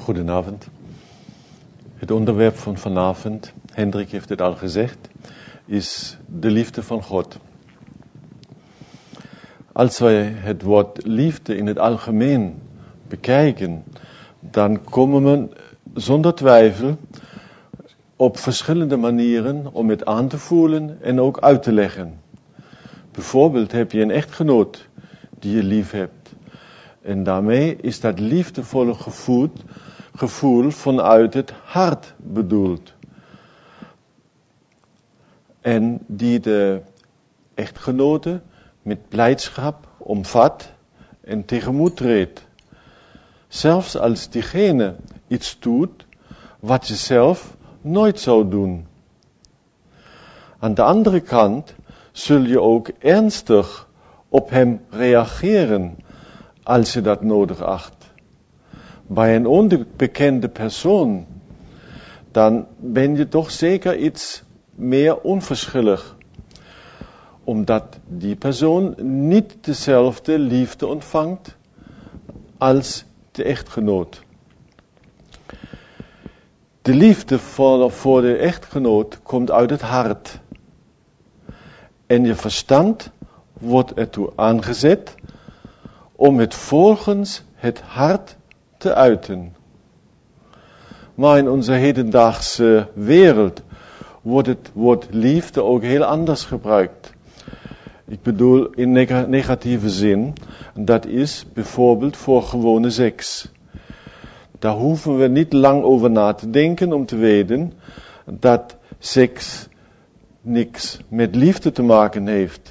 Goedenavond. Het onderwerp van vanavond, Hendrik heeft het al gezegd, is de liefde van God. Als wij het woord liefde in het algemeen bekijken, dan komen we zonder twijfel op verschillende manieren om het aan te voelen en ook uit te leggen. Bijvoorbeeld heb je een echtgenoot die je lief hebt. En daarmee is dat liefdevolle gevoel vanuit het hart bedoeld. En die de echtgenote met blijdschap omvat en tegemoet treedt. Zelfs als diegene iets doet wat je zelf nooit zou doen. Aan de andere kant zul je ook ernstig op hem reageren als je dat nodig acht. Bij een onbekende persoon, dan ben je toch zeker iets meer onverschillig. Omdat die persoon niet dezelfde liefde ontvangt als de echtgenoot. De liefde voor de echtgenoot komt uit het hart. En je verstand wordt ertoe aangezet om het volgens het hart te uiten. Maar in onze hedendaagse wereld wordt het woord liefde ook heel anders gebruikt. Ik bedoel in negatieve zin, dat is bijvoorbeeld voor gewone seks. Daar hoeven we niet lang over na te denken om te weten dat seks niks met liefde te maken heeft.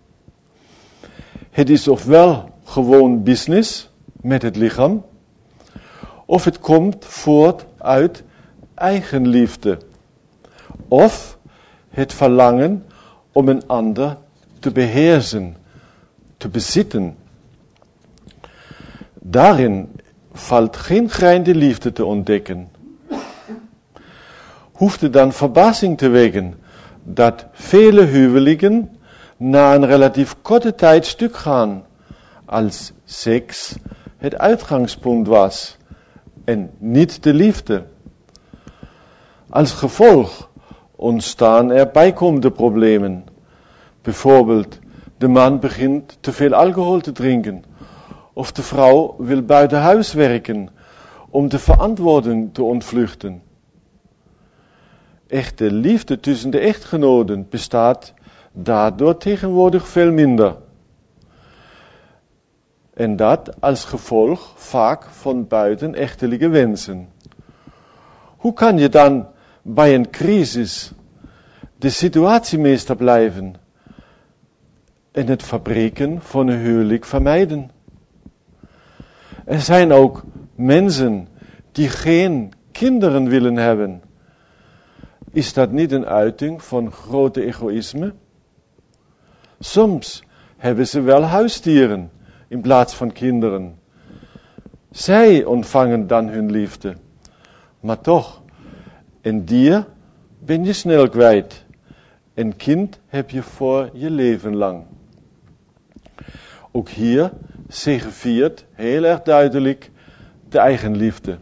Het is ofwel gewoon business met het lichaam, of het komt voort uit eigenliefde, of het verlangen om een ander te beheersen, te bezitten. Daarin valt geen grein de liefde te ontdekken. Hoeft het dan verbazing te wekken dat vele huwelijken na een relatief korte tijd stuk gaan, als seks het uitgangspunt was en niet de liefde. Als gevolg ontstaan er bijkomende problemen. Bijvoorbeeld, de man begint te veel alcohol te drinken, of de vrouw wil buiten huis werken om de verantwoording te ontvluchten. Echte liefde tussen de echtgenoten bestaat daardoor tegenwoordig veel minder. En dat als gevolg vaak van buitenechtelijke wensen. Hoe kan je dan bij een crisis de situatiemeester blijven en het verbreken van een huwelijk vermijden? Er zijn ook mensen die geen kinderen willen hebben. Is dat niet een uiting van grote egoïsme? Soms hebben ze wel huisdieren in plaats van kinderen. Zij ontvangen dan hun liefde. Maar toch, een dier ben je snel kwijt. Een kind heb je voor je leven lang. Ook hier zegeviert heel erg duidelijk de eigenliefde.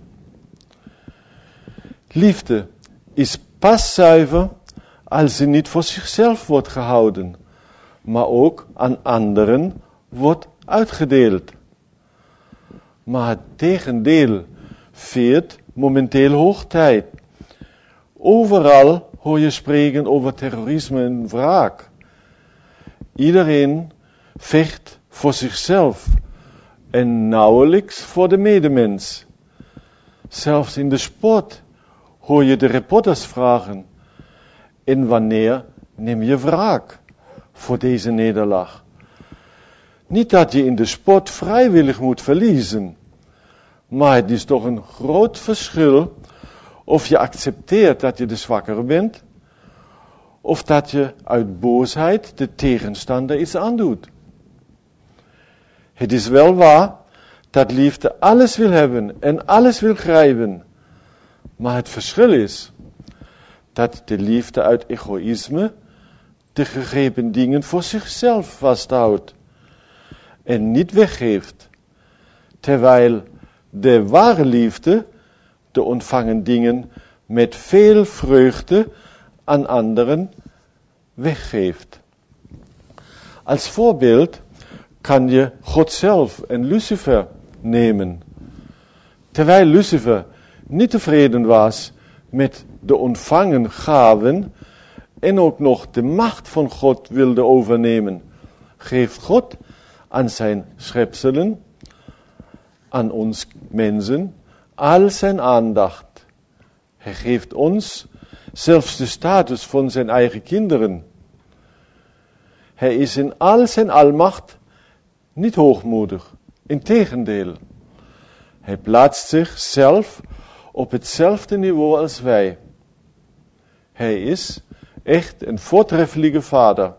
Liefde is pas zuiver als ze niet voor zichzelf wordt gehouden, maar ook aan anderen wordt uitgedeeld. Maar het tegendeel viert momenteel hoogtijd. Overal hoor je spreken over terrorisme en wraak. Iedereen vecht voor zichzelf en nauwelijks voor de medemens. Zelfs in de sport hoor je de reporters vragen: en wanneer neem je wraak voor deze nederlaag? Niet dat je in de sport vrijwillig moet verliezen, maar het is toch een groot verschil of je accepteert dat je de zwakkere bent, of dat je uit boosheid de tegenstander iets aandoet. Het is wel waar dat liefde alles wil hebben en alles wil grijpen, maar het verschil is dat de liefde uit egoïsme de gegrepen dingen voor zichzelf vasthoudt en niet weggeeft, terwijl de ware liefde de ontvangen dingen met veel vreugde aan anderen weggeeft. Als voorbeeld kan je God zelf en Lucifer nemen. Terwijl Lucifer niet tevreden was met de ontvangen gaven en ook nog de macht van God wilde overnemen, geeft God aan zijn schepselen, aan ons mensen, al zijn aandacht. Hij geeft ons zelfs de status van zijn eigen kinderen. Hij is in al zijn almacht niet hoogmoedig. Integendeel, hij plaatst zichzelf op hetzelfde niveau als wij. Hij is echt een voortreffelijke vader.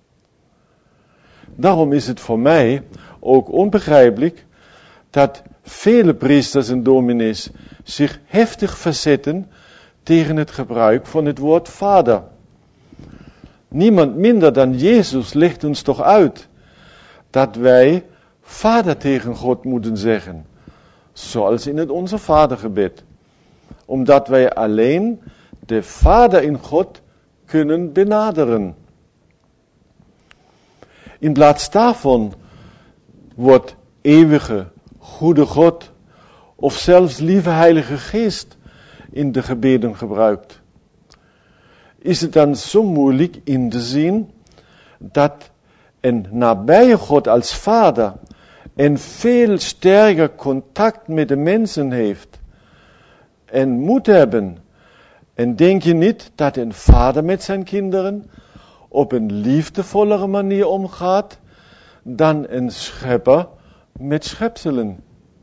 Daarom is het voor mij ook onbegrijpelijk dat vele priesters en dominees zich heftig verzetten tegen het gebruik van het woord vader. Niemand minder dan Jezus legt ons toch uit dat wij vader tegen God moeten zeggen, zoals in het Onze Vadergebed, omdat wij alleen de Vader in God kunnen benaderen. In plaats daarvan wordt eeuwige, goede God of zelfs lieve Heilige Geest in de gebeden gebruikt. Is het dan zo moeilijk in te zien dat een nabije God als Vader een veel sterker contact met de mensen heeft en moet hebben? En denk je niet dat een vader met zijn kinderen op een liefdevollere manier omgaat dan een schepper met schepselen?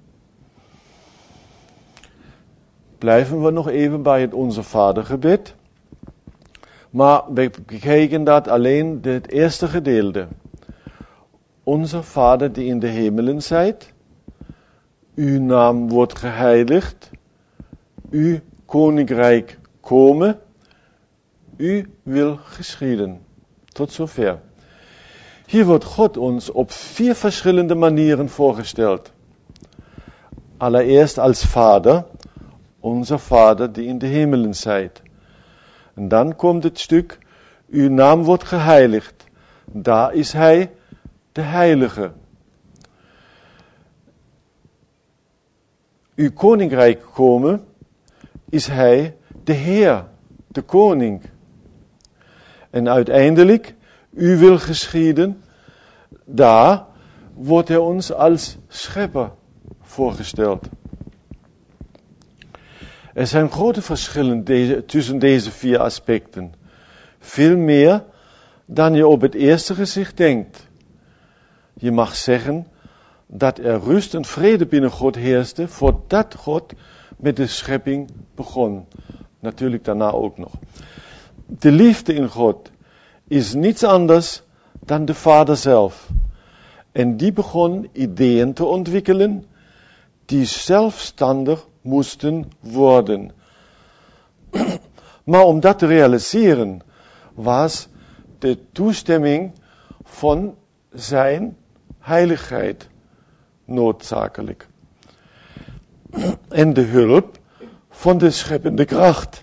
Blijven we nog even bij het Onze Vadergebed. Maar we bekijken dat alleen het eerste gedeelte. Onze Vader die in de hemelen zijt, uw naam wordt geheiligd, uw koninkrijk komen, uw wil geschieden. Tot zover. Hier wordt God ons op 4 verschillende manieren voorgesteld. Allereerst als Vader, onze Vader die in de hemelen zijt. En dan komt het stuk, uw naam wordt geheiligd. Daar is hij de Heilige. Uw koninkrijk komen, is hij de Heer, de koning. En uiteindelijk, uw wil geschieden, daar wordt hij ons als schepper voorgesteld. Er zijn grote verschillen tussen deze 4 aspecten. Veel meer dan je op het eerste gezicht denkt. Je mag zeggen dat er rust en vrede binnen God heerste voordat God met de schepping begon. Natuurlijk daarna ook nog. De liefde in God is niets anders dan de Vader zelf. En die begon ideeën te ontwikkelen die zelfstandig moesten worden. Maar om dat te realiseren was de toestemming van zijn heiligheid noodzakelijk. En de hulp van de scheppende kracht.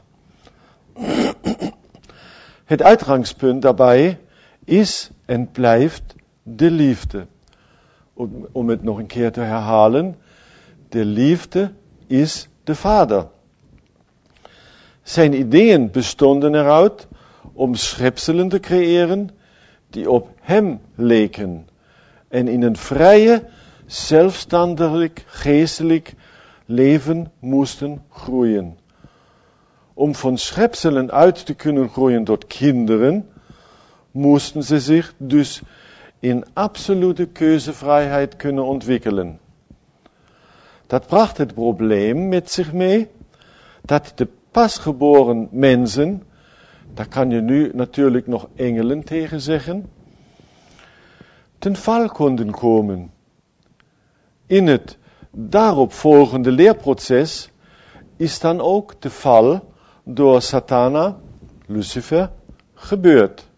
Het uitgangspunt daarbij is en blijft de liefde. Om het nog een keer te herhalen. De liefde is de Vader. Zijn ideeën bestonden eruit om schepselen te creëren die op hem leken en in een vrije, zelfstandig, geestelijk leven moesten groeien. Om van schepselen uit te kunnen groeien tot kinderen, moesten ze zich dus in absolute keuzevrijheid kunnen ontwikkelen. Dat bracht het probleem met zich mee dat de pasgeboren mensen, daar kan je nu natuurlijk nog engelen tegen zeggen, ten val konden komen. In het daarop volgende leerproces is dan ook de val door Satana, Lucifer, gebeurd.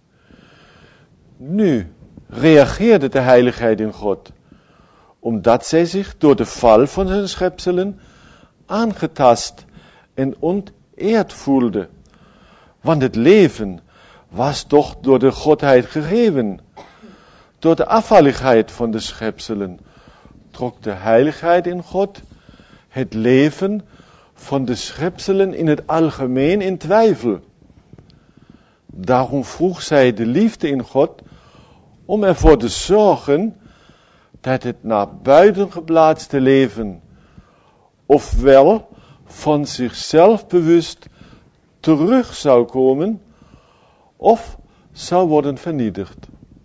Nu reageerde de heiligheid in God, omdat zij zich door de val van zijn schepselen aangetast en onteerd voelde. Want het leven was toch door de Godheid gegeven. Door de afvalligheid van de schepselen trok de heiligheid in God het leven van de schepselen in het algemeen in twijfel. Daarom vroeg zij de liefde in God om ervoor te zorgen dat het naar buiten geplaatste leven ofwel van zichzelf bewust terug zou komen of zou worden vernietigd.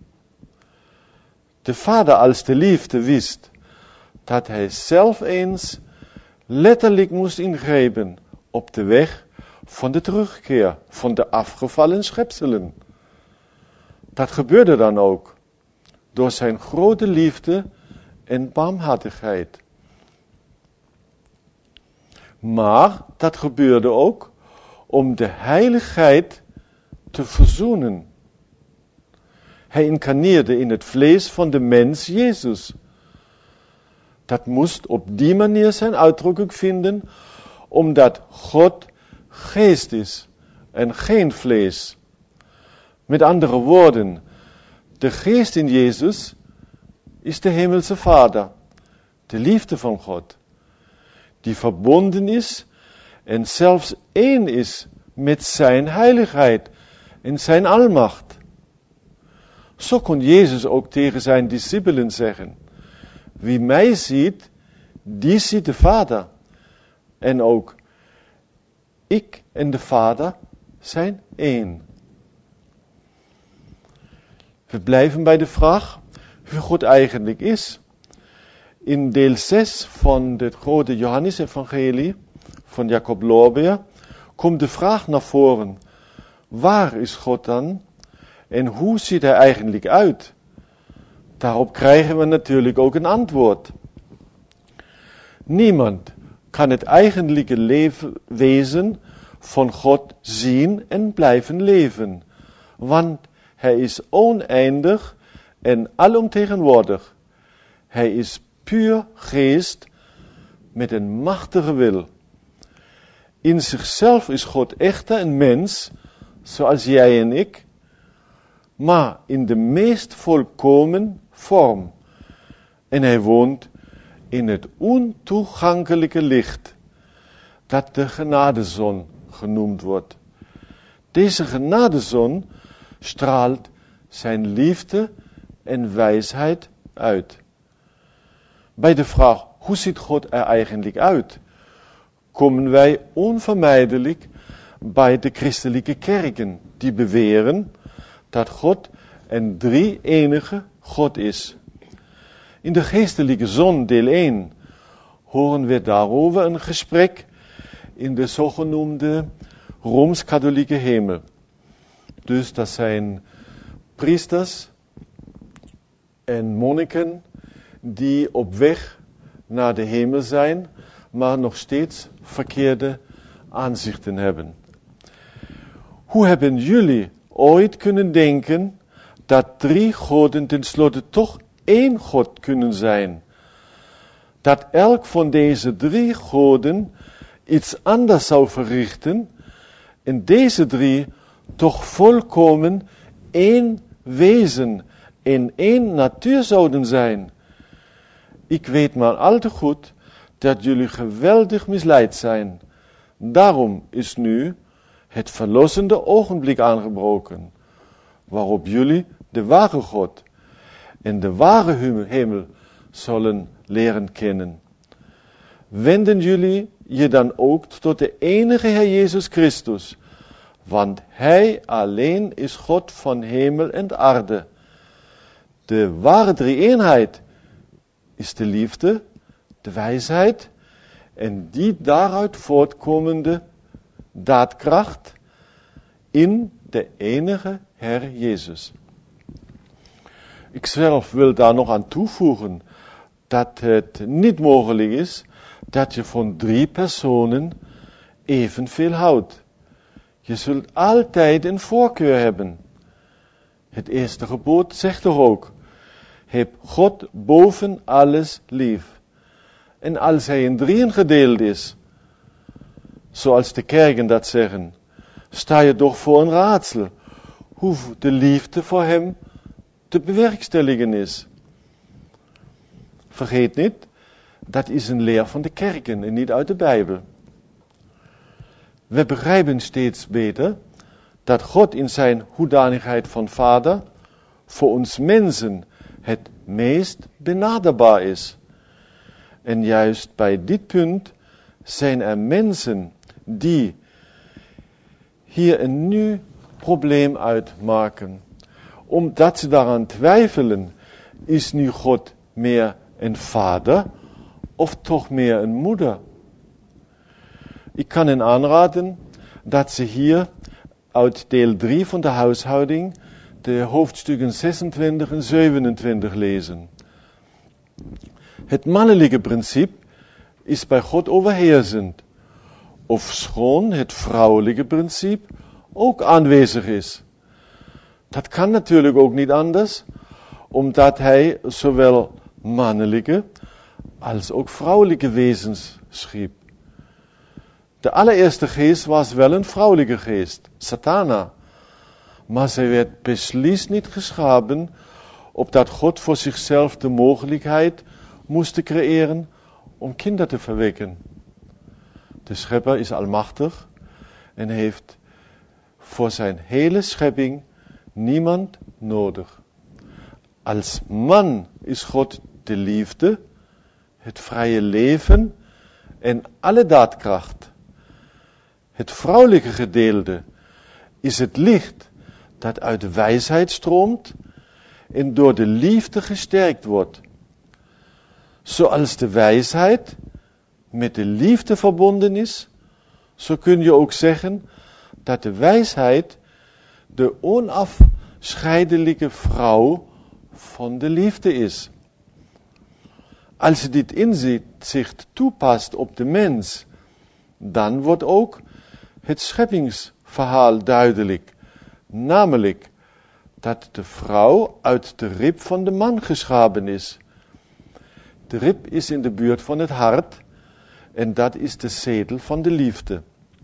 De Vader als de liefde wist dat hij zelf eens letterlijk moest ingrijpen op de weg van de terugkeer van de afgevallen schepselen. Dat gebeurde dan ook door zijn grote liefde en barmhartigheid. Maar dat gebeurde ook om de heiligheid te verzoenen. Hij incarneerde in het vlees van de mens Jezus. Dat moest op die manier zijn uitdrukking vinden, omdat God geest is en geen vlees. Met andere woorden, de geest in Jezus is de hemelse Vader, de liefde van God, die verbonden is en zelfs één is met zijn heiligheid en zijn almacht. Zo kon Jezus ook tegen zijn discipelen zeggen: wie mij ziet, die ziet de Vader. En ook ik en de Vader zijn één. We blijven bij de vraag wie God eigenlijk is. In deel 6 van het grote Johannes-evangelie van Jacob Lorbeer komt de vraag naar voren: waar is God dan? En hoe ziet hij eigenlijk uit? Daarop krijgen we natuurlijk ook een antwoord. Niemand kan het eigenlijke wezen van God zien en blijven leven, want hij is oneindig en alomtegenwoordig. Hij is puur geest met een machtige wil. In zichzelf is God echter een mens, zoals jij en ik, maar in de meest volkomen vorm. En hij woont in het ontoegankelijke licht, dat de genadezon genoemd wordt. Deze genadezon straalt zijn liefde en wijsheid uit. Bij de vraag, hoe ziet God er eigenlijk uit, komen wij onvermijdelijk bij de christelijke kerken, die beweren dat God een drie-enige God is. In de geestelijke zon, deel 1, horen we daarover een gesprek in de zogenoemde Rooms-Katholieke hemel. Dus dat zijn priesters en monniken die op weg naar de hemel zijn, maar nog steeds verkeerde aanzichten hebben. Hoe hebben jullie ooit kunnen denken dat drie goden tenslotte toch één God kunnen zijn? Dat elk van deze drie goden iets anders zou verrichten en deze drie toch volkomen één wezen en één natuur zouden zijn? Ik weet maar al te goed dat jullie geweldig misleid zijn. Daarom is nu het verlossende ogenblik aangebroken, waarop jullie de ware God en de ware hemel zullen leren kennen. Wenden jullie je dan ook tot de enige Heer Jezus Christus, want Hij alleen is God van hemel en aarde. De ware drie-eenheid is de liefde, de wijsheid en die daaruit voortkomende daadkracht in de enige Heer Jezus. Ik zelf wil daar nog aan toevoegen dat het niet mogelijk is dat je van drie personen evenveel houdt. Je zult altijd een voorkeur hebben. Het eerste gebod zegt toch ook: heb God boven alles lief. En als hij in drieën gedeeld is, zoals de kerken dat zeggen, sta je toch voor een raadsel hoe de liefde voor hem te bewerkstelligen is. Vergeet niet, dat is een leer van de kerken en niet uit de Bijbel. We begrijpen steeds beter dat God in zijn hoedanigheid van Vader voor ons mensen het meest benaderbaar is. En juist bij dit punt zijn er mensen die hier een nieuw probleem uitmaken. Omdat ze daaraan twijfelen, is nu God meer een vader of toch meer een moeder? Ik kan hen aanraden dat ze hier uit deel 3 van de huishouding de hoofdstukken 26 en 27 lezen. Het mannelijke principe is bij God overheersend, ofschoon het vrouwelijke principe ook aanwezig is. Dat kan natuurlijk ook niet anders, omdat hij zowel mannelijke als ook vrouwelijke wezens schiep. De allereerste geest was wel een vrouwelijke geest, Satana. Maar zij werd beslist niet geschapen, opdat God voor zichzelf de mogelijkheid moest creëren om kinderen te verwekken. De schepper is almachtig en heeft voor zijn hele schepping niemand nodig. Als man is God de liefde, het vrije leven en alle daadkracht. Het vrouwelijke gedeelte is het licht dat uit de wijsheid stroomt en door de liefde gesterkt wordt. Zoals de wijsheid met de liefde verbonden is, zo kun je ook zeggen dat de wijsheid de onafscheidelijke vrouw van de liefde is. Als je dit inzicht toepast op de mens, dan wordt ook het scheppingsverhaal duidelijk. Namelijk dat de vrouw uit de rib van de man geschapen is. De rib is in de buurt van het hart en dat is de zetel van de liefde.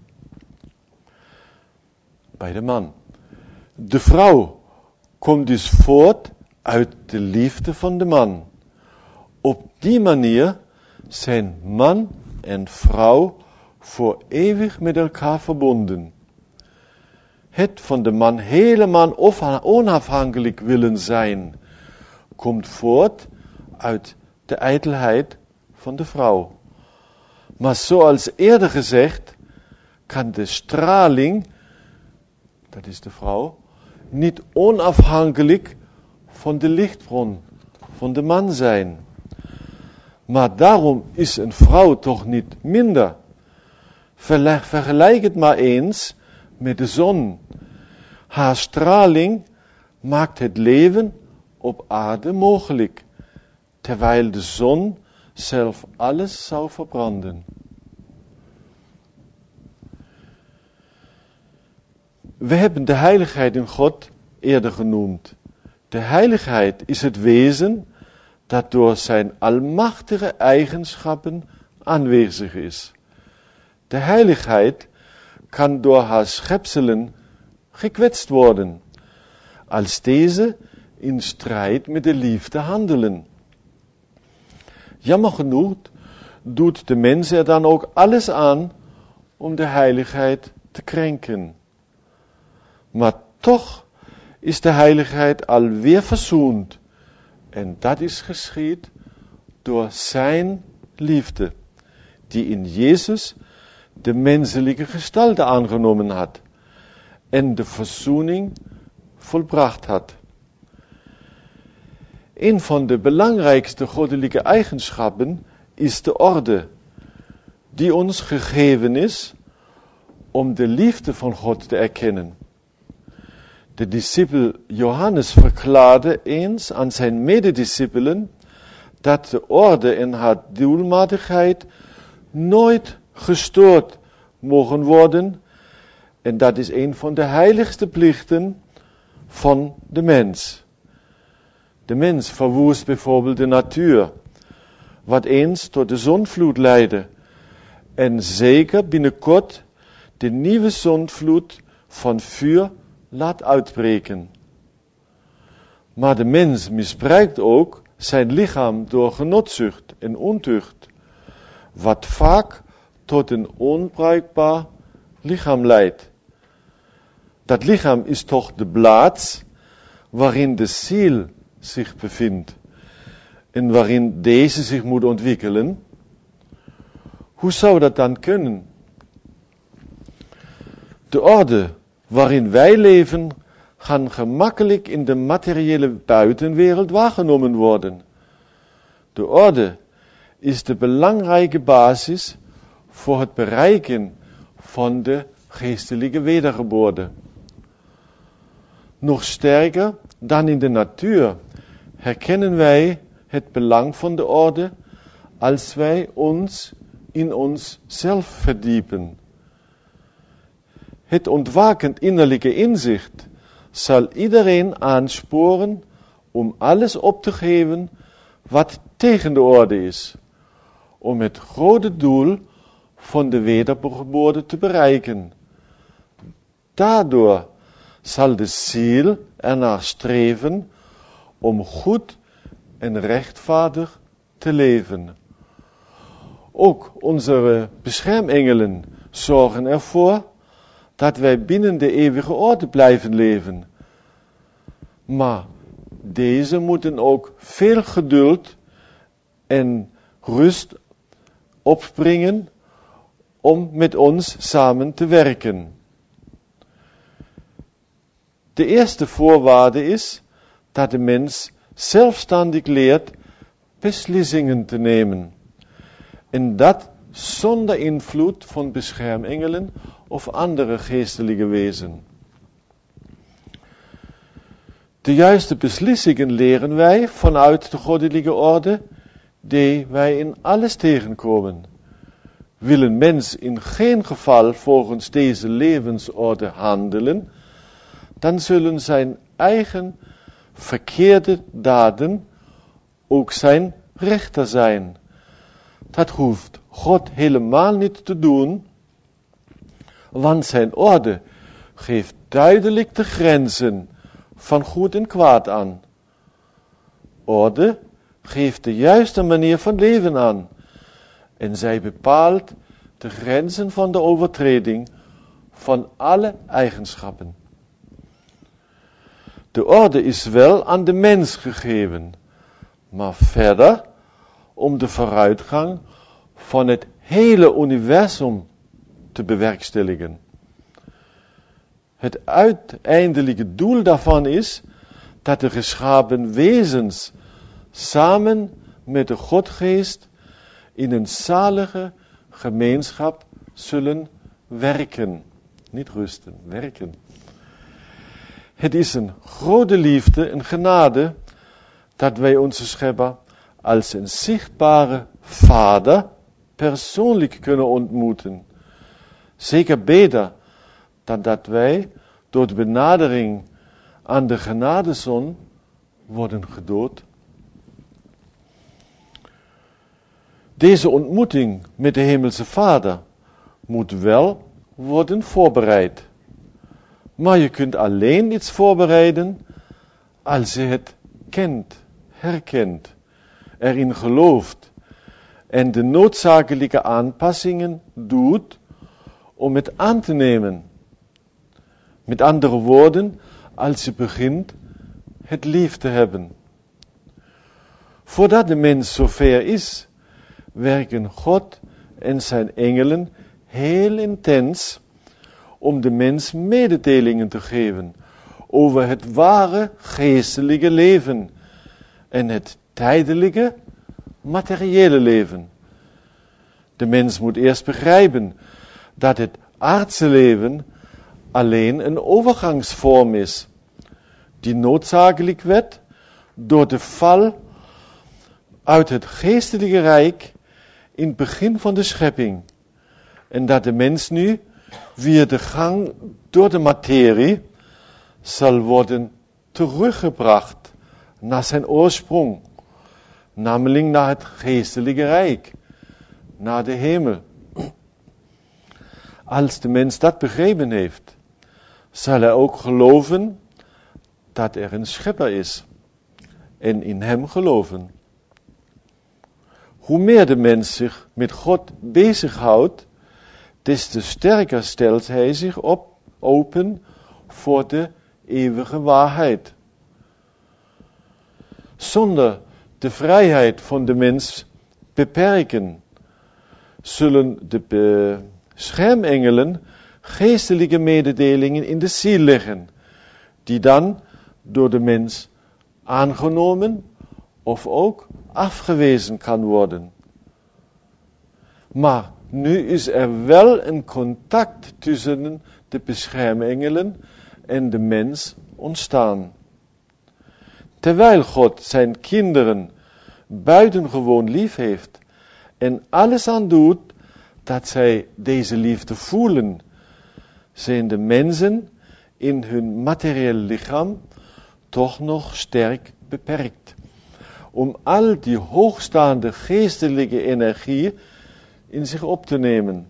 Bij de man. De vrouw komt dus voort uit de liefde van de man. Op die manier zijn man en vrouw voor eeuwig met elkaar verbonden. Het van de man helemaal onafhankelijk willen zijn, komt voort uit de ijdelheid van de vrouw. Maar zoals eerder gezegd, kan de straling, dat is de vrouw, niet onafhankelijk van de lichtbron van de man zijn. Maar daarom is een vrouw toch niet minder. Vergelijk het maar eens met de zon. Haar straling maakt het leven op aarde mogelijk, terwijl de zon zelf alles zou verbranden. We hebben de heiligheid in God eerder genoemd. De heiligheid is het wezen dat door zijn almachtige eigenschappen aanwezig is. De heiligheid kan door haar schepselen gekwetst worden, als deze in strijd met de liefde handelen. Jammer genoeg doet de mens er dan ook alles aan om de heiligheid te krenken. Maar toch is de heiligheid alweer verzoend. En dat is geschied door zijn liefde, die in Jezus de menselijke gestalte aangenomen had en de verzoening volbracht had. Een van de belangrijkste goddelijke eigenschappen is de orde, die ons gegeven is om de liefde van God te erkennen. De discipel Johannes verklaarde eens aan zijn medediscipelen dat de orde en haar doelmatigheid nooit gestoord mogen worden. En dat is een van de heiligste plichten van de mens. De mens verwoest bijvoorbeeld de natuur, wat eens tot de zondvloed leidde. en zeker binnenkort de nieuwe zondvloed van vuur laat uitbreken. Maar de mens misbruikt ook zijn lichaam door genotzucht en ontucht, wat vaak tot een onbruikbaar lichaam leidt. Dat lichaam is toch de plaats waarin de ziel zich bevindt en waarin deze zich moet ontwikkelen. Hoe zou dat dan kunnen? De orde waarin wij leven kan gemakkelijk in de materiële buitenwereld waargenomen worden. De orde is de belangrijke basis voor het bereiken van de geestelijke wedergeboorte. Nog sterker dan in de natuur herkennen wij het belang van de orde als wij ons in onszelf verdiepen. Het ontwakend innerlijke inzicht zal iedereen aansporen om alles op te geven wat tegen de orde is, om het grote doel van de wedergeboorte te bereiken. Daardoor zal de ziel ernaar streven om goed en rechtvaardig te leven. Ook onze beschermengelen zorgen ervoor dat wij binnen de eeuwige orde blijven leven. Maar deze moeten ook veel geduld en rust opbrengen om met ons samen te werken. De eerste voorwaarde is dat de mens zelfstandig leert beslissingen te nemen. En dat zonder invloed van beschermengelen of andere geestelijke wezen. De juiste beslissingen leren wij vanuit de goddelijke orde, die wij in alles tegenkomen. Wil een mens in geen geval volgens deze levensorde handelen, dan zullen zijn eigen verkeerde daden ook zijn rechter zijn. Dat hoeft God helemaal niet te doen, want zijn orde geeft duidelijk de grenzen van goed en kwaad aan. Orde geeft de juiste manier van leven aan en zij bepaalt de grenzen van de overtreding van alle eigenschappen. De orde is wel aan de mens gegeven, maar verder om de vooruitgang van het hele universum te bewerkstelligen. Het uiteindelijke doel daarvan is dat de geschapen wezens samen met de Godgeest in een zalige gemeenschap zullen werken. Niet rusten, werken. Het is een grote liefde en genade dat wij onze Schepper als een zichtbare Vader persoonlijk kunnen ontmoeten. Zeker beter dan dat wij door de benadering aan de genadezon worden gedood. Deze ontmoeting met de Hemelse Vader moet wel worden voorbereid. Maar je kunt alleen iets voorbereiden als je het kent, herkent, erin gelooft en de noodzakelijke aanpassingen doet om het aan te nemen. Met andere woorden, als je begint het lief te hebben. Voordat de mens zover is, werken God en zijn engelen heel intens om de mens mededelingen te geven over het ware geestelijke leven en het tijdelijke materiële leven. De mens moet eerst begrijpen dat het aardse leven alleen een overgangsvorm is, die noodzakelijk werd door de val uit het geestelijke rijk in het begin van de schepping. En dat de mens nu via de gang door de materie zal worden teruggebracht naar zijn oorsprong, namelijk naar het geestelijke rijk, naar de hemel. Als de mens dat begrepen heeft, zal hij ook geloven dat er een schepper is en in hem geloven. Hoe meer de mens zich met God bezighoudt, des te sterker stelt hij zich open voor de eeuwige waarheid. Zonder de vrijheid van de mens beperken, zullen de beschermengelen geestelijke mededelingen in de ziel leggen, die dan door de mens aangenomen of ook afgewezen kan worden. Maar nu is er wel een contact tussen de beschermengelen en de mens ontstaan. Terwijl God zijn kinderen buitengewoon lief heeft en alles aan doet dat zij deze liefde voelen, zijn de mensen in hun materieel lichaam toch nog sterk beperkt. Om al die hoogstaande geestelijke energie in zich op te nemen.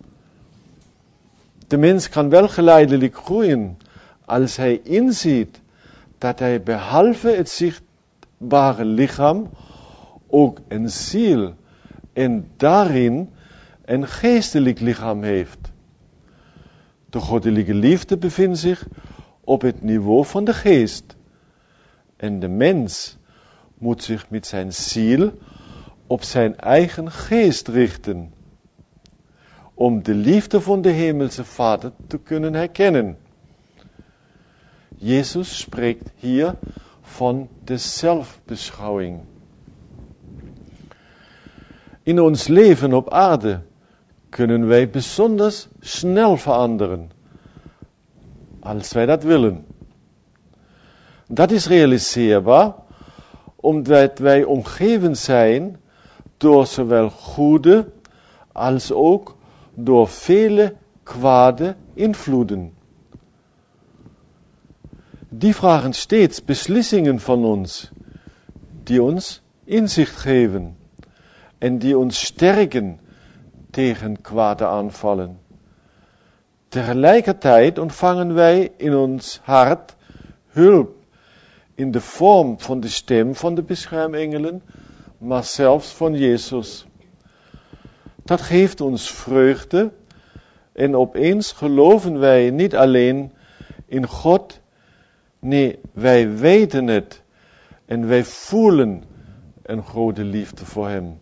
De mens kan wel geleidelijk groeien als hij inziet dat hij behalve het zichtbare lichaam ook een ziel en daarin een geestelijk lichaam heeft. De goddelijke liefde bevindt zich op het niveau van de geest. En de mens moet zich met zijn ziel op zijn eigen geest richten, om de liefde van de hemelse Vader te kunnen herkennen. Jezus spreekt hier van de zelfbeschouwing. In ons leven op aarde kunnen wij bijzonder snel veranderen, als wij dat willen. Dat is realiseerbaar, omdat wij omgeven zijn door zowel goede als ook door vele kwade invloeden. Die vragen steeds beslissingen van ons, die ons inzicht geven en die ons sterken tegen kwade aanvallen. Tegelijkertijd ontvangen wij in ons hart hulp in de vorm van de stem van de beschermengelen, maar zelfs van Jezus. Dat geeft ons vreugde en opeens geloven wij niet alleen in God, nee, wij weten het en wij voelen een grote liefde voor Hem.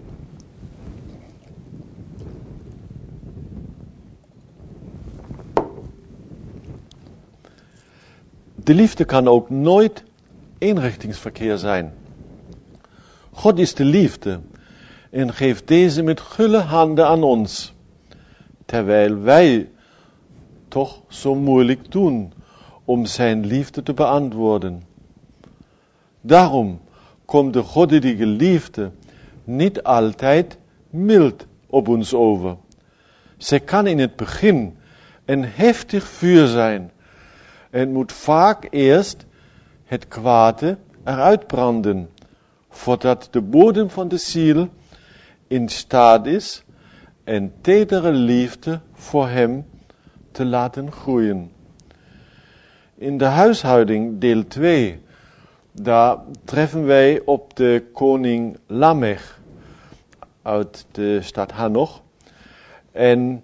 De liefde kan ook nooit eenrichtingsverkeer zijn. God is de liefde en geeft deze met gulle handen aan ons, terwijl wij toch zo moeilijk doen om zijn liefde te beantwoorden. Daarom komt de goddelijke liefde niet altijd mild op ons over. Zij kan in het begin een heftig vuur zijn en moet vaak eerst het kwade eruit branden, voordat de bodem van de ziel in staat is een tedere liefde voor hem te laten groeien. In de huishouding deel 2, daar treffen wij op de koning Lamech uit de stad Hanoch. En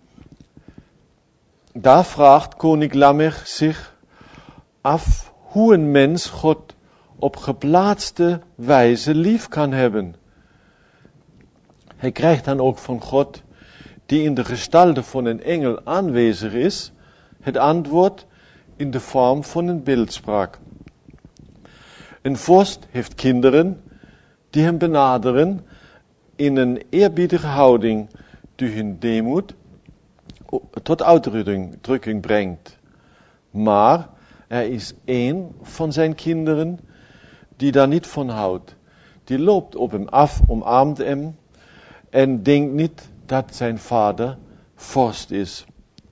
daar vraagt koning Lamech zich af hoe een mens God op geplaatste wijze lief kan hebben. Hij krijgt dan ook van God, die in de gestalte van een engel aanwezig is, het antwoord in de vorm van een beeldspraak. Een vorst heeft kinderen die hem benaderen in een eerbiedige houding die hun deemoed tot uitdrukking brengt. Maar er is één van zijn kinderen die daar niet van houdt. Die loopt op hem af, omarmt hem en denkt niet dat zijn vader vorst is.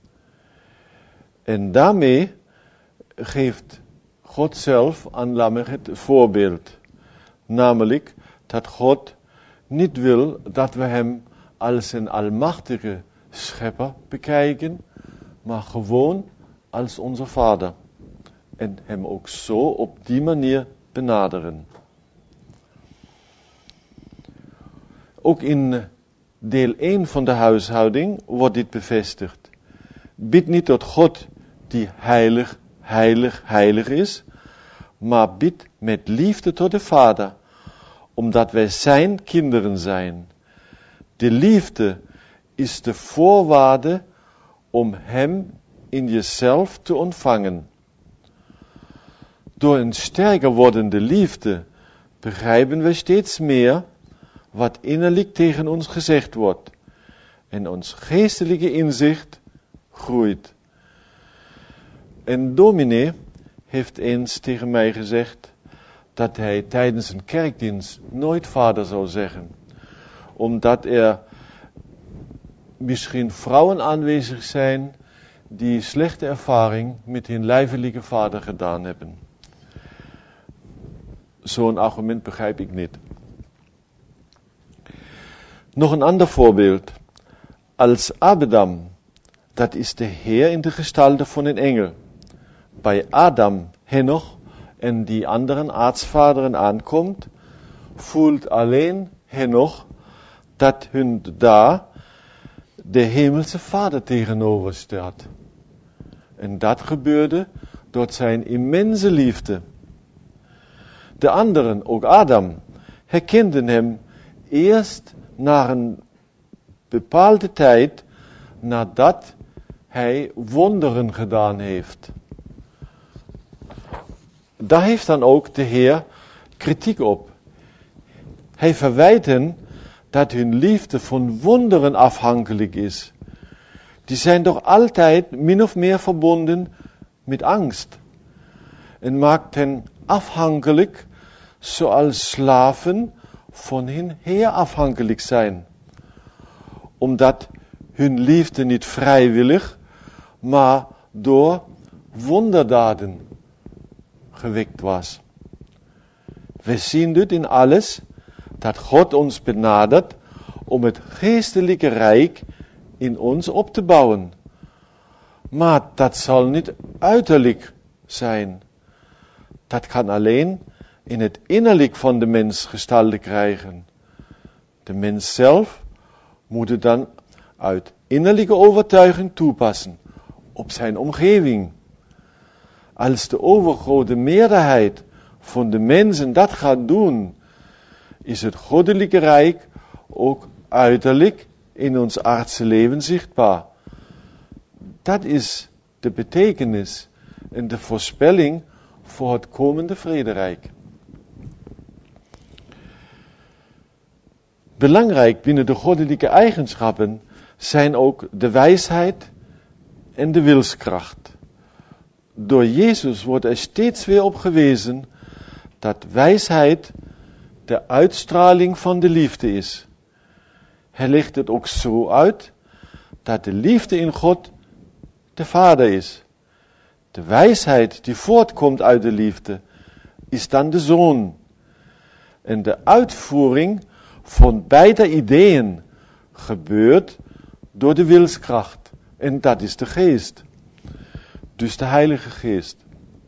En daarmee geeft God zelf aan Lamech het voorbeeld. Namelijk dat God niet wil dat we hem als een almachtige schepper bekijken, maar gewoon als onze Vader. En hem ook zo op die manier benaderen. Ook in deel 1 van de huishouding wordt dit bevestigd. Bid niet tot God die heilig, heilig, heilig is, maar bid met liefde tot de Vader, omdat wij zijn kinderen zijn. De liefde is de voorwaarde om hem in jezelf te ontvangen. Door een sterker wordende liefde begrijpen we steeds meer wat innerlijk tegen ons gezegd wordt. En ons geestelijke inzicht groeit. Een dominee heeft eens tegen mij gezegd dat hij tijdens een kerkdienst nooit vader zou zeggen. Omdat er misschien vrouwen aanwezig zijn die slechte ervaring met hun lijfelijke vader gedaan hebben. Zo'n argument begrijp ik niet. Nog een ander voorbeeld. Als Abraham, dat is de Heer in de gestalte van een engel, bij Adam, Henoch en die anderen aartsvaderen aankomt, voelt alleen Henoch dat hun daar de hemelse Vader tegenover staat. En dat gebeurde door zijn immense liefde. De anderen, ook Adam, herkenden hem eerst na een bepaalde tijd nadat hij wonderen gedaan heeft. Daar heeft dan ook de Heer kritiek op. Hij verwijt hen dat hun liefde van wonderen afhankelijk is. Die zijn toch altijd min of meer verbonden met angst. En maakt hen afhankelijk zoals slaven van hun Heer afhankelijk zijn. Omdat hun liefde niet vrijwillig, maar door wonderdaden gewekt was. We zien dit in alles, dat God ons benadert om het geestelijke rijk in ons op te bouwen. Maar dat zal niet uiterlijk zijn. Dat kan alleen in het innerlijk van de mens gestalte krijgen. De mens zelf moet het dan uit innerlijke overtuiging toepassen op zijn omgeving. Als de overgrote meerderheid van de mensen dat gaat doen, is het goddelijke rijk ook uiterlijk in ons aardse leven zichtbaar. Dat is de betekenis en de voorspelling voor het komende vrederijk. Belangrijk binnen de goddelijke eigenschappen zijn ook de wijsheid en de wilskracht. Door Jezus wordt er steeds weer op gewezen dat wijsheid de uitstraling van de liefde is. Hij legt het ook zo uit dat de liefde in God de Vader is. De wijsheid die voortkomt uit de liefde is dan de Zoon. En de uitvoering van beide ideeën gebeurt door de wilskracht. En dat is de Geest. Dus de Heilige Geest.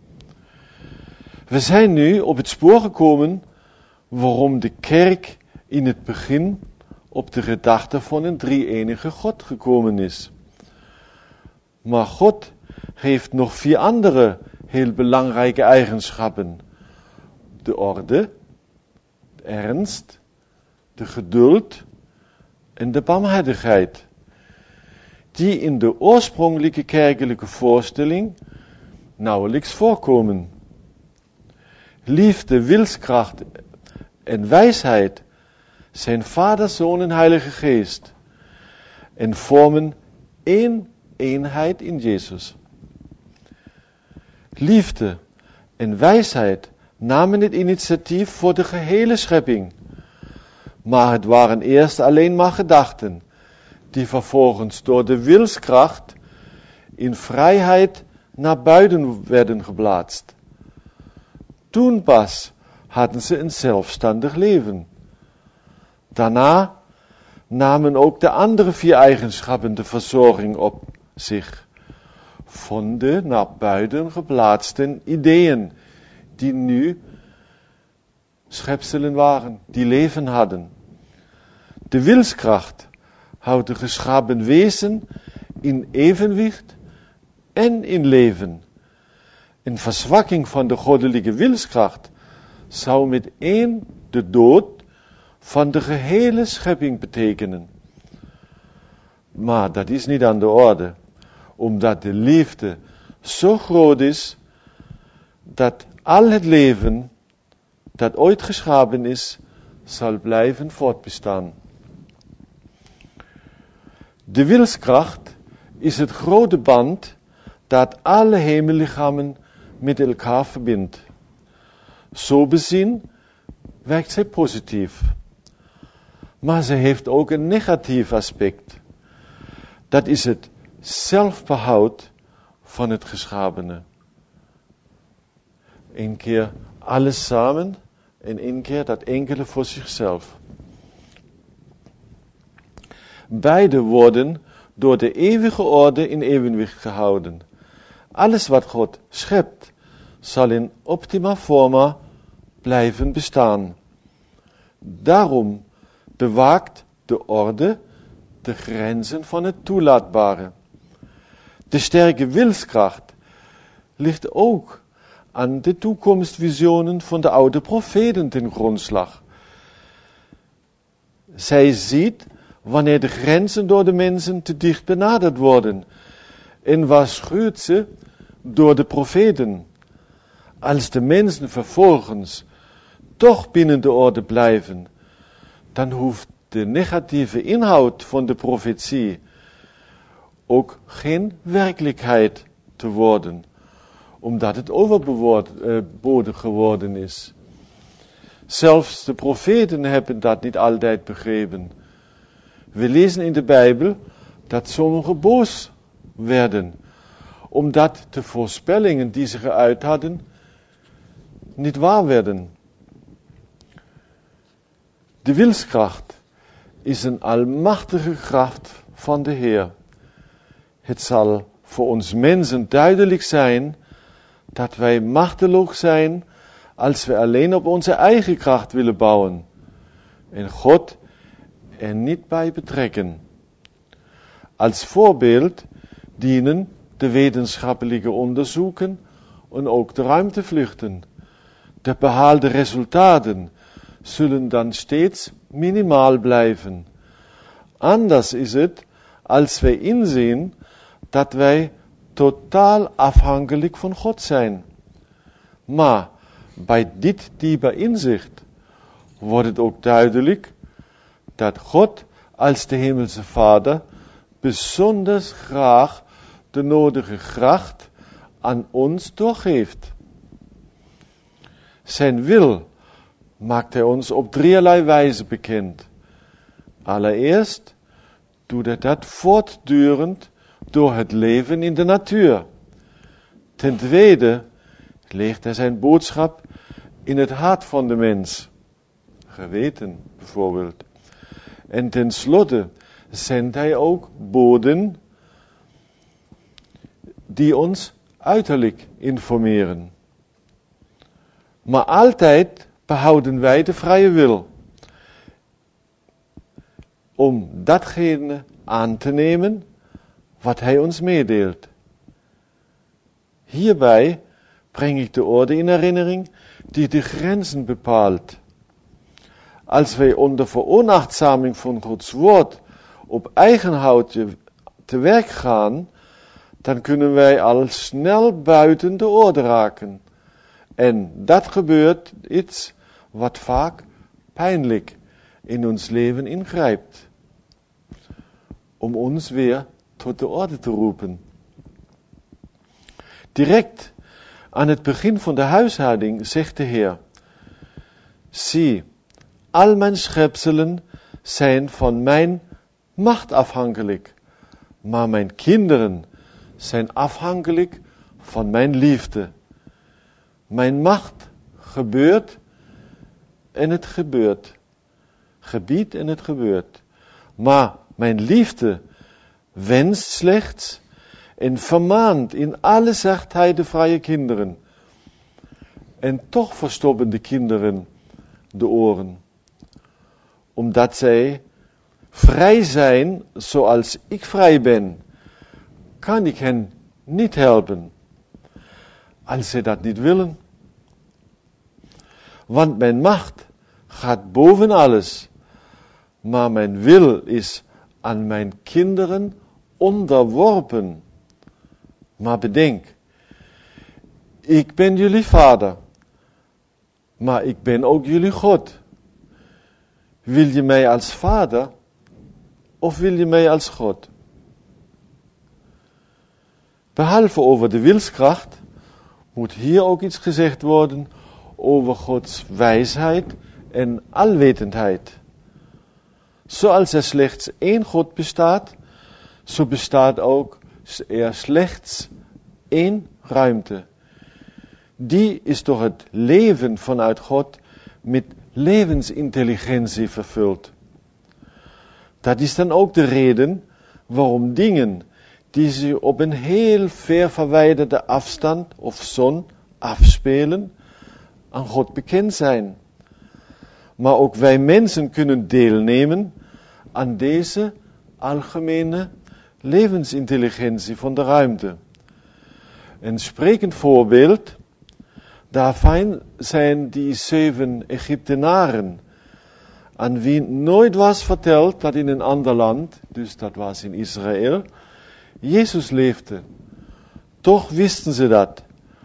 We zijn nu op het spoor gekomen waarom de kerk in het begin op de gedachte van een drie-enige God gekomen is. Maar God heeft nog 4 andere heel belangrijke eigenschappen. De orde, de ernst, de geduld en de barmhartigheid. Die in de oorspronkelijke kerkelijke voorstelling nauwelijks voorkomen. Liefde, wilskracht en wijsheid zijn Vader, Zoon en Heilige Geest en vormen één eenheid in Jezus. Liefde en wijsheid namen het initiatief voor de gehele schepping, maar het waren eerst alleen maar gedachten, die vervolgens door de wilskracht in vrijheid naar buiten werden geplaatst. Toen pas hadden ze een zelfstandig leven. Daarna namen ook de andere 4 eigenschappen de verzorging op zich. Van de naar buiten geplaatste ideeën, die nu schepselen waren, die leven hadden. De wilskracht houdt de geschapen wezen in evenwicht en in leven. Een verzwakking van de goddelijke wilskracht zou meteen de dood van de gehele schepping betekenen. Maar dat is niet aan de orde, omdat de liefde zo groot is, dat al het leven dat ooit geschapen is, zal blijven voortbestaan. De wilskracht is het grote band dat alle hemellichamen met elkaar verbindt. Zo bezien werkt zij positief. Maar ze heeft ook een negatief aspect. Dat is het zelfbehoud van het geschapene. 1 keer alles samen en 1 keer dat enkele voor zichzelf. Beide worden door de eeuwige orde in evenwicht gehouden. Alles wat God schept, zal in optima forma blijven bestaan. Daarom bewaakt de orde de grenzen van het toelaatbare. De sterke wilskracht ligt ook aan de toekomstvisionen van de oude profeten ten grondslag. Zij ziet wanneer de grenzen door de mensen te dicht benaderd worden en waarschuwt ze door de profeten. Als de mensen vervolgens toch binnen de orde blijven, dan hoeft de negatieve inhoud van de profetie ook geen werkelijkheid te worden, omdat het overbodig geworden is. Zelfs de profeten hebben dat niet altijd begrepen. We lezen in de Bijbel dat sommigen boos werden, omdat de voorspellingen die ze geuit hadden niet waar werden. De wilskracht is een almachtige kracht van de Heer. Het zal voor ons mensen duidelijk zijn dat wij machteloos zijn als we alleen op onze eigen kracht willen bouwen en God er niet bij betrekken. Als voorbeeld dienen de wetenschappelijke onderzoeken en ook de ruimtevluchten. De behaalde resultaten zullen dan steeds minimaal blijven. Anders is het als wij inzien dat wij totaal afhankelijk van God zijn. Maar bij dit diepe inzicht wordt het ook duidelijk dat God als de Hemelse Vader bijzonder graag de nodige kracht aan ons doorgeeft. Zijn wil maakt hij ons op 3 wijze bekend. Allereerst doet hij dat voortdurend door het leven in de natuur. Ten tweede legt hij zijn boodschap in het hart van de mens. Geweten bijvoorbeeld. En tenslotte zendt hij ook boden die ons uiterlijk informeren. Maar altijd behouden wij de vrije wil om datgene aan te nemen wat hij ons meedeelt. Hierbij breng ik de orde in herinnering die de grenzen bepaalt. Als wij onder veronachtzaming van Gods woord op eigen houtje te werk gaan, dan kunnen wij al snel buiten de orde raken. En dat gebeurt iets wat vaak pijnlijk in ons leven ingrijpt. Om ons weer tot de orde te roepen. Direct aan het begin van de huishouding zegt de Heer: zie, al mijn schepselen zijn van mijn macht afhankelijk, maar mijn kinderen zijn afhankelijk van mijn liefde. Mijn macht gebeurt en het gebeurt. Gebied en het gebeurt. Maar mijn liefde wenst slechts en vermaant in alle zachtheid de vrije kinderen. En toch verstoppen de kinderen de oren, omdat zij vrij zijn zoals ik vrij ben, kan ik hen niet helpen, als zij dat niet willen. Want mijn macht gaat boven alles, maar mijn wil is aan mijn kinderen onderworpen. Maar bedenk, ik ben jullie vader, maar ik ben ook jullie God. Wil je mij als vader of wil je mij als God? Behalve over de wilskracht moet hier ook iets gezegd worden over Gods wijsheid en alwetendheid. Zoals er slechts één God bestaat, zo bestaat ook er slechts één ruimte. Die is door het leven vanuit God met levensintelligentie vervuld. Dat is dan ook de reden waarom dingen die zich op een heel ver verwijderde afstand of zon afspelen, aan God bekend zijn. Maar ook wij mensen kunnen deelnemen aan deze algemene levensintelligentie van de ruimte. Een sprekend voorbeeld daarvan zijn die 7 Egyptenaren, aan wie nooit was verteld dat in een ander land, dus dat was in Israël, Jezus leefde. Toch wisten ze dat.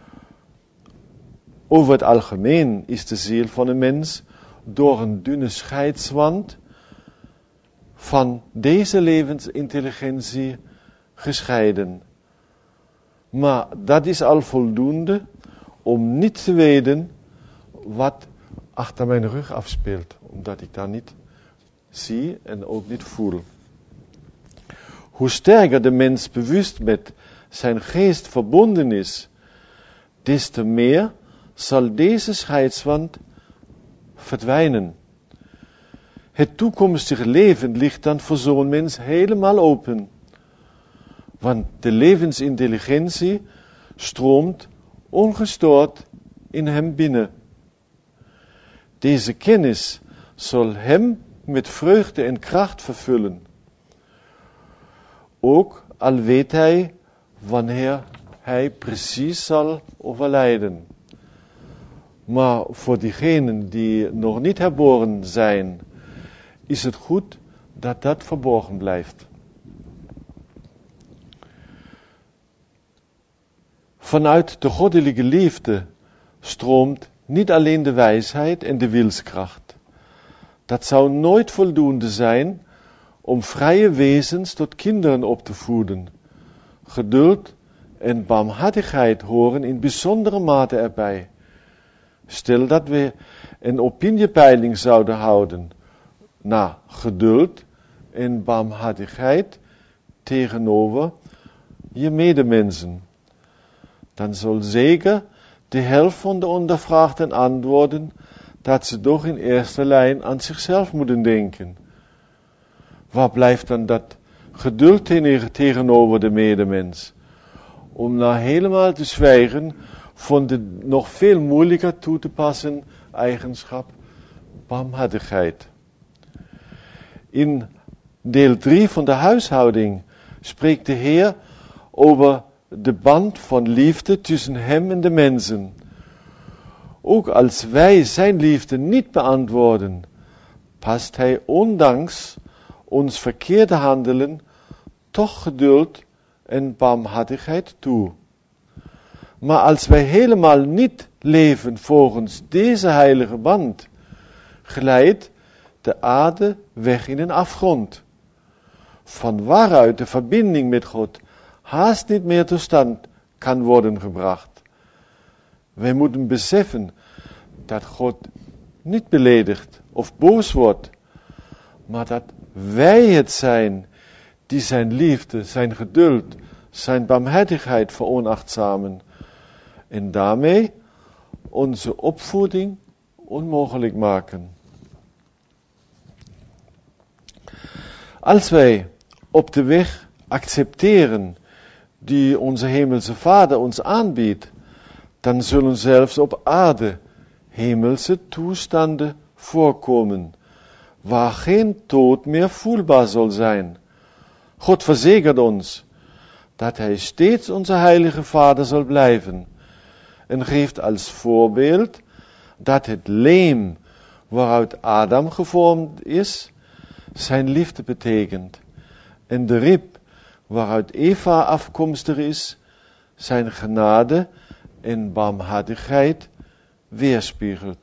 Over het algemeen is de ziel van een mens door een dunne scheidswand van deze levensintelligentie gescheiden. Maar dat is al voldoende om niet te weten wat achter mijn rug afspeelt, omdat ik dat niet zie en ook niet voel. Hoe sterker de mens bewust met zijn geest verbonden is, des te meer zal deze scheidswand verdwijnen. Het toekomstige leven ligt dan voor zo'n mens helemaal open. Want de levensintelligentie stroomt ongestoord in hem binnen. Deze kennis zal hem met vreugde en kracht vervullen. Ook al weet hij wanneer hij precies zal overlijden. Maar voor diegenen die nog niet herboren zijn, is het goed dat dat verborgen blijft. Vanuit de goddelijke liefde stroomt niet alleen de wijsheid en de wilskracht. Dat zou nooit voldoende zijn om vrije wezens tot kinderen op te voeden. Geduld en barmhartigheid horen in bijzondere mate erbij. Stel dat we een opiniepeiling zouden houden naar geduld en barmhartigheid tegenover je medemensen. Dan zal zeker de helft van de ondervraagden antwoorden dat ze toch in eerste lijn aan zichzelf moeten denken. Waar blijft dan dat geduld tegenover de medemens? Om nou helemaal te zwijgen van de nog veel moeilijker toe te passen eigenschap barmhartigheid. In deel 3 van de huishouding spreekt de Heer over de band van liefde tussen hem en de mensen. Ook als wij zijn liefde niet beantwoorden, past hij ondanks ons verkeerde handelen toch geduld en barmhartigheid toe. Maar als wij helemaal niet leven volgens deze heilige band, glijdt de aarde weg in een afgrond, van waaruit de verbinding met God haast niet meer tot stand kan worden gebracht. Wij moeten beseffen dat God niet beledigt of boos wordt, maar dat wij het zijn die zijn liefde, zijn geduld, zijn barmhartigheid veronachtzamen en daarmee onze opvoeding onmogelijk maken. Als wij op de weg accepteren die onze hemelse Vader ons aanbiedt, dan zullen zelfs op aarde hemelse toestanden voorkomen, waar geen dood meer voelbaar zal zijn. God verzekert ons dat Hij steeds onze heilige Vader zal blijven en geeft als voorbeeld dat het leem waaruit Adam gevormd is, zijn liefde betekent en de rib waaruit Eva afkomstig is, zijn genade en barmhartigheid weerspiegelt.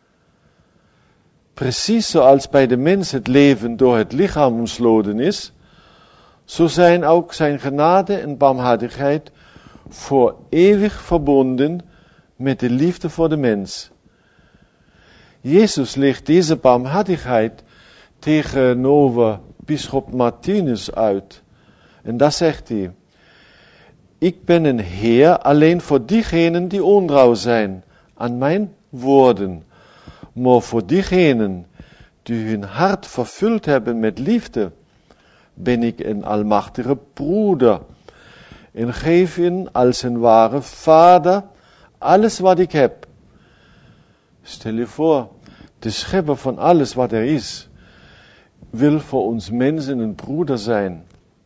Precies zoals bij de mens het leven door het lichaam omsloten is, zo zijn ook zijn genade en barmhartigheid voor eeuwig verbonden met de liefde voor de mens. Jezus legt deze barmhartigheid tegenover bisschop Martinus uit. En daar zegt hij: ik ben een Heer alleen voor diegenen die ontrouw zijn aan mijn woorden, maar voor diegenen die hun hart vervuld hebben met liefde, ben ik een almachtige broeder en geef hen als een ware vader alles wat ik heb. Stel je voor, de schepper van alles wat er is, wil voor ons mensen een broeder zijn.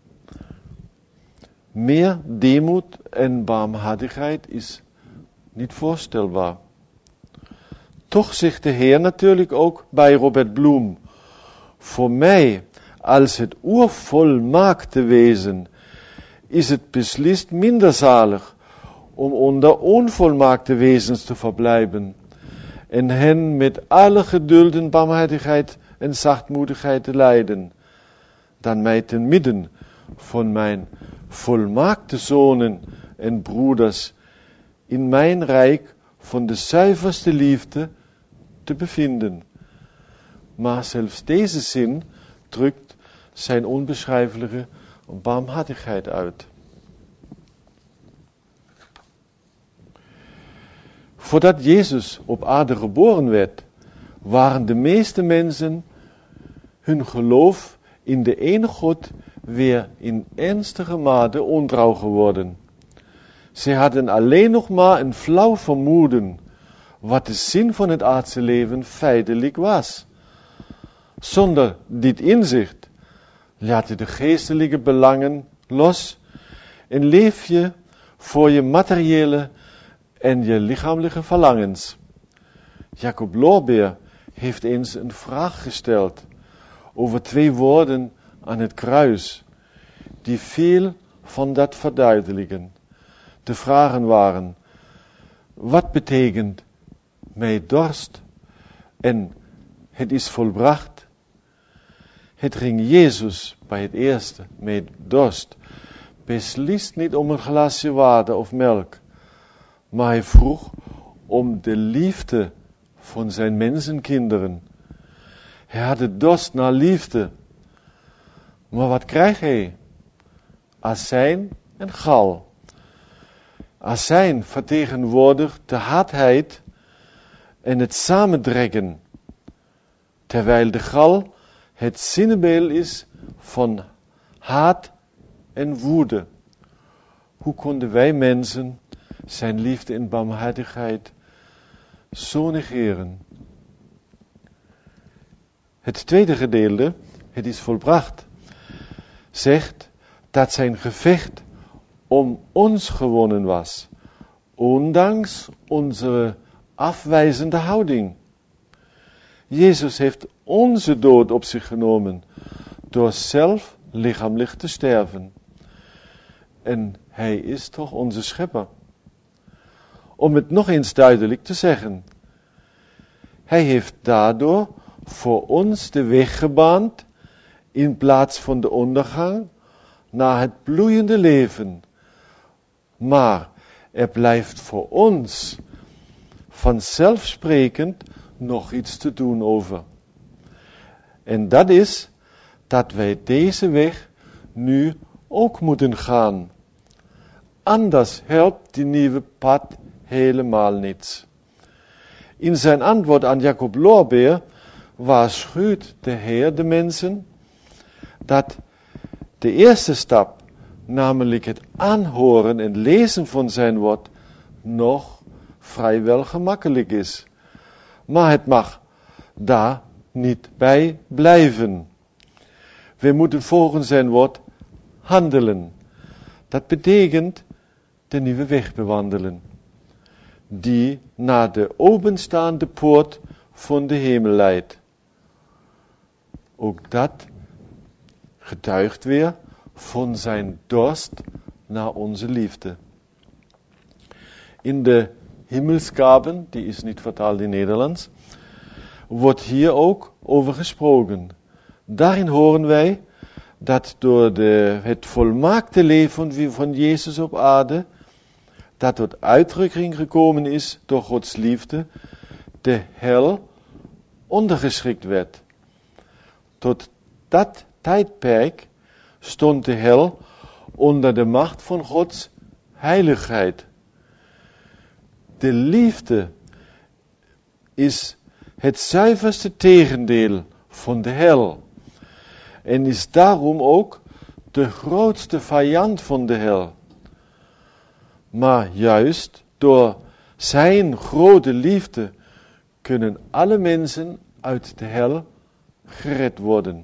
Meer deemoed en barmhartigheid is niet voorstelbaar. Toch zegt de Heer natuurlijk ook bij Robert Bloem: voor mij als het oervolmaakte wezen is het beslist minder zalig om onder onvolmaakte wezens te verblijven en hen met alle geduld en barmhartigheid en zachtmoedigheid te leiden, dan mij te midden van mijn volmaakte zonen en broeders in mijn rijk van de zuiverste liefde te bevinden. Maar zelfs deze zin drukt zijn onbeschrijfelijke barmhartigheid uit. Voordat Jezus op aarde geboren werd, waren de meeste mensen hun geloof in de ene God weer in ernstige mate ontrouw geworden. Ze hadden alleen nog maar een flauw vermoeden wat de zin van het aardse leven feitelijk was. Zonder dit inzicht laat je de geestelijke belangen los en leef je voor je materiële en je lichamelijke verlangens. Jacob Lorbeer heeft eens een vraag gesteld over 2 woorden aan het kruis, die veel van dat verduidelijken. De vragen waren: wat betekent mij dorst en het is volbracht? Het ging Jezus bij het eerste met dorst beslist niet om een glasje water of melk, maar hij vroeg om de liefde van zijn mensenkinderen. Hij had de dorst naar liefde. Maar wat krijgt hij? Azijn en gal. Azijn vertegenwoordigt de hardheid en het samendrekken, terwijl de gal het zinnebeeld is van haat en woede. Hoe konden wij mensen zijn liefde en barmhartigheid zo negeren? Het tweede gedeelte, het is volbracht, zegt dat zijn gevecht om ons gewonnen was, ondanks onze afwijzende houding. Jezus heeft onze dood op zich genomen door zelf lichamelijk te sterven. En hij is toch onze schepper. Om het nog eens duidelijk te zeggen, hij heeft daardoor voor ons de weg gebaand in plaats van de ondergang naar het bloeiende leven. Maar er blijft voor ons vanzelfsprekend nog iets te doen over. En dat is dat wij deze weg nu ook moeten gaan. Anders helpt die nieuwe pad helemaal niets. In zijn antwoord aan Jacob Lorbeer waarschuwt de Heer de mensen dat de eerste stap, namelijk het aanhoren en lezen van zijn woord, nog vrijwel gemakkelijk is. Maar het mag daar niet bij blijven. We moeten volgens zijn woord handelen. Dat betekent de nieuwe weg bewandelen, die naar de openstaande poort van de hemel leidt. Ook dat getuigt weer van zijn dorst naar onze liefde. In de Himmelsgaben, die is niet vertaald in Nederlands, wordt hier ook over gesproken. Daarin horen wij dat door het volmaakte leven van Jezus op aarde, dat tot uitdrukking gekomen is door Gods liefde, de hel ondergeschikt werd. Tot dat tijdperk stond de hel onder de macht van Gods heiligheid. De liefde is het zuiverste tegendeel van de hel. En is daarom ook de grootste vijand van de hel. Maar juist door zijn grote liefde kunnen alle mensen uit de hel gered worden.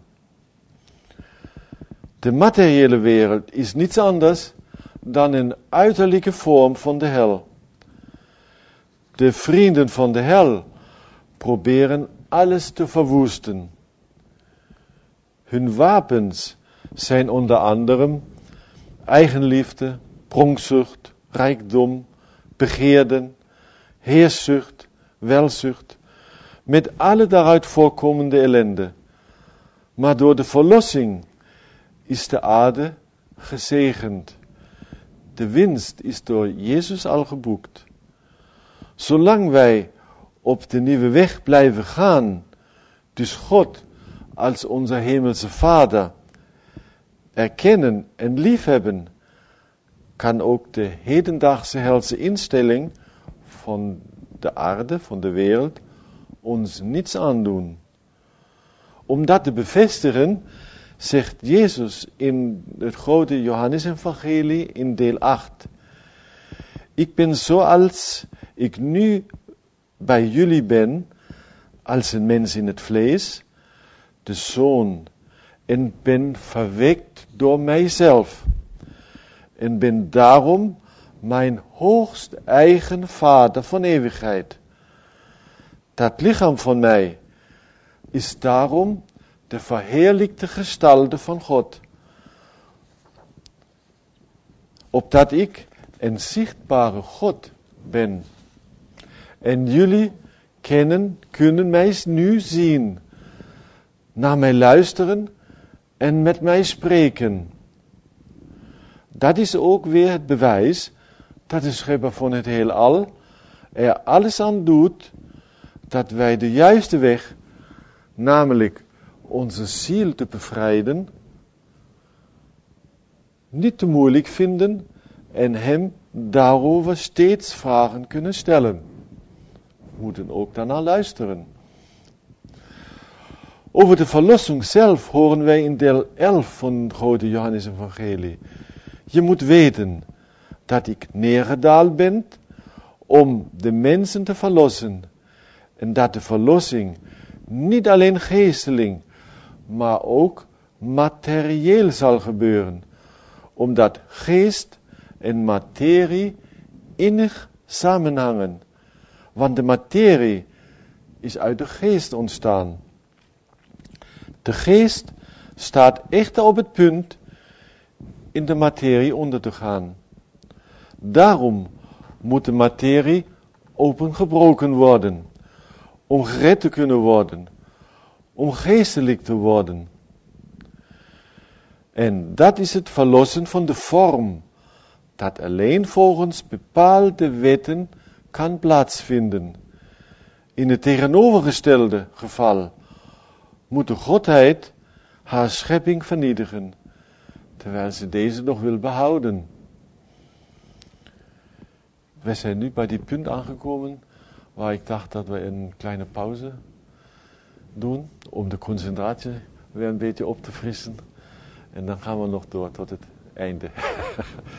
De materiële wereld is niets anders dan een uiterlijke vorm van de hel. De vrienden van de hel proberen alles te verwoesten. Hun wapens zijn onder andere eigenliefde, pronkzucht, rijkdom, begeerden, heerszucht, welzucht, met alle daaruit voorkomende ellende. Maar door de verlossing is de aarde gezegend. De winst is door Jezus al geboekt. Zolang wij op de nieuwe weg blijven gaan, dus God als onze hemelse Vader erkennen en liefhebben, kan ook de hedendaagse helse instelling van de aarde, van de wereld, ons niets aandoen. Om dat te bevestigen, zegt Jezus in het grote Johannesevangelie in deel 8. Ik ben zoals ik nu bij jullie ben, als een mens in het vlees, de Zoon, en ben verwekt door mijzelf. En ben daarom mijn hoogst eigen Vader van eeuwigheid. Dat lichaam van mij is daarom de verheerlijkte gestalte van God. Opdat ik een zichtbare God ben. En jullie kunnen mij nu zien, naar mij luisteren en met mij spreken. Dat is ook weer het bewijs dat de schepper van het heelal er alles aan doet dat wij de juiste weg, namelijk onze ziel te bevrijden, niet te moeilijk vinden en hem daarover steeds vragen kunnen stellen. We moeten ook daarna luisteren. Over de verlossing zelf horen wij in deel 11 van het grote Johannesevangelie. Je moet weten dat ik neergedaald ben om de mensen te verlossen. En dat de verlossing niet alleen geestelijk, maar ook materieel zal gebeuren. Omdat geest en materie innig samenhangen. Want de materie is uit de geest ontstaan. De geest staat echter op het punt in de materie onder te gaan. Daarom moet de materie opengebroken worden, om gered te kunnen worden, om geestelijk te worden. En dat is het verlossen van de vorm, dat alleen volgens bepaalde wetten kan plaatsvinden. In het tegenovergestelde geval moet de Godheid haar schepping vernietigen, terwijl ze deze nog wil behouden. We zijn nu bij die punt aangekomen waar ik dacht dat we een kleine pauze doen, om de concentratie weer een beetje op te frissen. En dan gaan we nog door tot het einde.